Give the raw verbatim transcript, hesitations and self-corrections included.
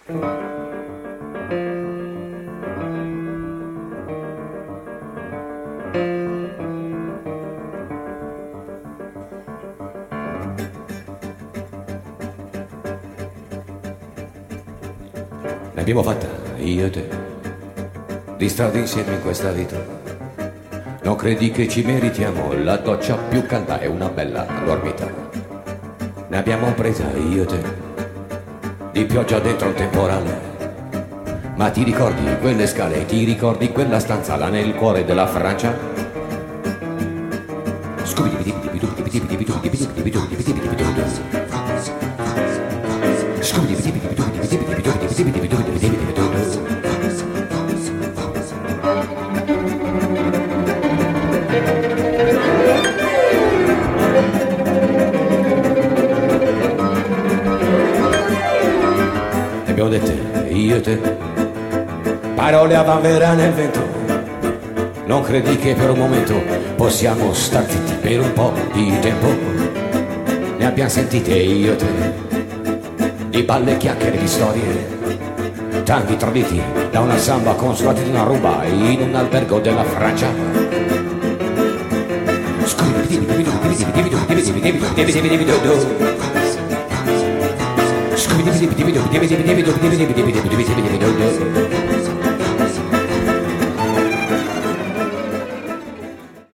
L'abbiamo fatta, io e te, di strada insieme in questa vita. Non credi che ci meritiamo la doccia più calda e una bella dormita? Ne abbiamo presa, io e te, di pioggia dentro il temporale. Ma ti ricordi quelle scale, ti ricordi quella stanza là nel cuore della Francia? Abbiamo detto io e te, parole a vanvera nel vento. Non credi che per un momento possiamo star zitti per un po' di tempo? Ne abbiamo sentite io e te, di balle, chiacchiere, di storie, tanti traditi da una samba con suonati di una ruba in un albergo della Francia. Scooby